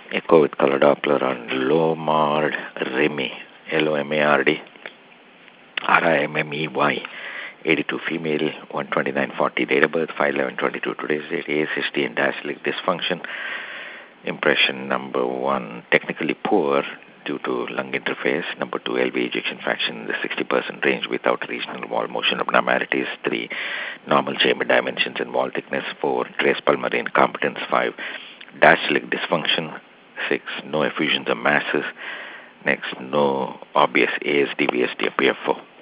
Echo with color Doppler on Lomard Remy, Lomard, Rimmey, 82 female, 12940 date of birth, 5/11/22 today's date, ASHD and diastolic dysfunction. Impression number 1, technically poor due to lung interface. Number 2, LV ejection fraction in the 60% range without regional wall motion abnormalities. 3, normal chamber dimensions and wall thickness. 4, trace pulmonary incompetence. 5, diastolic dysfunction. 6, no effusions of masses. Next, no obvious ASD, VSD, or PFO.